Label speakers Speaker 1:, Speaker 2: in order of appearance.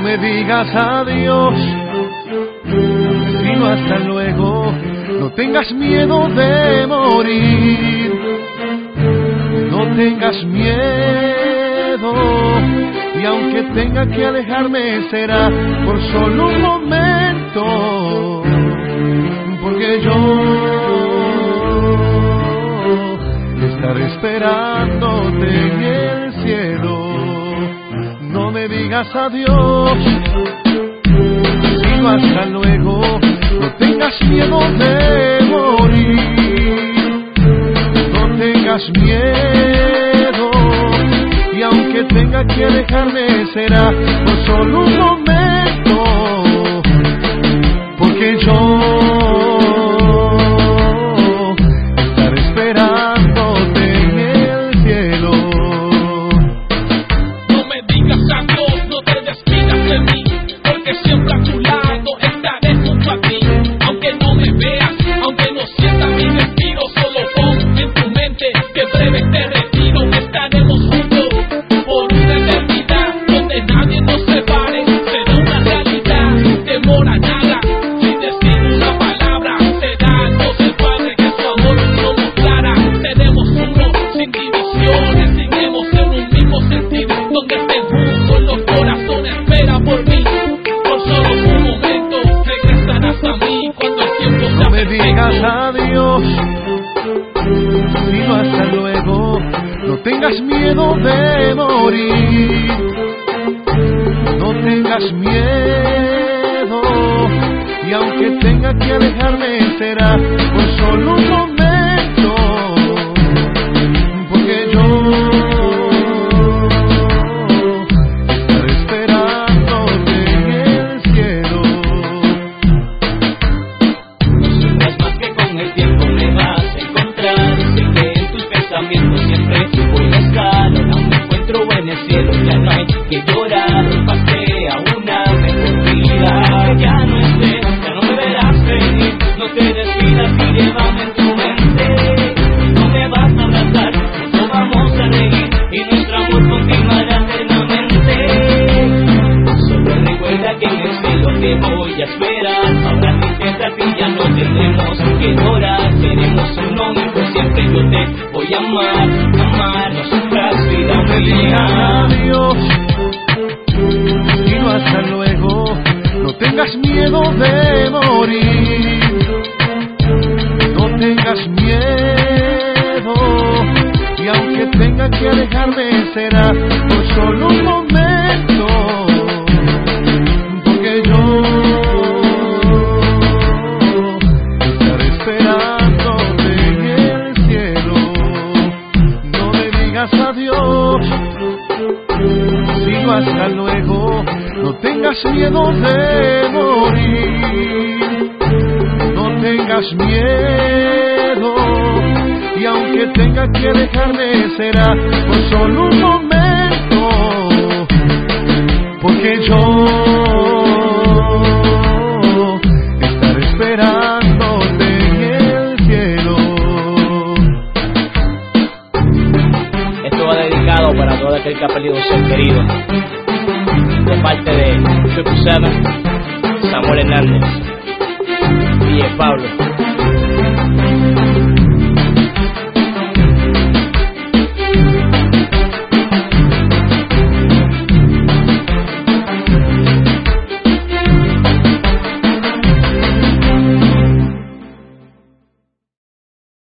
Speaker 1: me digas adiós, sino hasta luego. No tengas miedo de morir, no tengas miedo. Y aunque tenga que alejarme será por solo un momento, porque yo estaré esperándote en el cielo. No me digas adiós, sino hasta luego. No tengas miedo de morir, no tengas miedo. Y aunque tenga que alejarme será por solo un momento, porque yo estaré esperándote en el cielo.
Speaker 2: No me digas adiós, no te despidas de mí, porque siempre a tu lado estaré junto a ti. Aunque no me veas, aunque no sientas mi respiro, solo pon en tu mente que breve te retiro. Estaremos juntos por una eternidad, donde nadie nos separe, será una realidad. No temor a nada, sin decir una palabra, será Dios el Padre que su amor nos mostrará. Seremos uno, sin divisiones, sin emoción, un mismo sentir, donde estén juntos los corazones, espera por mí. Por solo un momento regresarás a mí cuando el tiempo sea
Speaker 1: No me
Speaker 2: perfecto.
Speaker 1: digas adiós, sino hasta luego. No tengas miedo de morir, no tengas miedo. Y aunque tenga que alejarme será por solo un momento, porque yo estaré esperándote en el cielo.
Speaker 3: No sufras más que con el tiempo me vas a encontrar. Sé que en tus pensamientos siempre voy a estar. Aún me encuentro en el cielo, ya no hay que llorar. Pasé a una mejor vida, ya no esté, ya no me verás venir. No te despidas y llévame en tu mente. No me vas a abrazar, no vamos a reír y nuestro amor continuará eternamente. Solo recuerda que en el cielo te voy a esperar. Ahora que frente a ti ya no tendremos que llorar. Seremos uno y por siempre yo te voy a amar, amar. No sufras, vida
Speaker 1: No me digas
Speaker 3: mía.
Speaker 1: adiós, sino hasta luego. No tengas miedo de morir, no tengas miedo. Y aunque tenga que alejarme será por solo un momento, porque yo estaré esperándote en el cielo. No me digas adiós, sino hasta luego. No tengas miedo de morir, no tengas miedo. Y aunque tenga que alejarme será por solo un momento, porque yo estaré esperándote en el cielo.
Speaker 3: Esto va dedicado para todo aquel que ha perdido un ser querido. De parte de 777, Samuel Hernández y Pablo.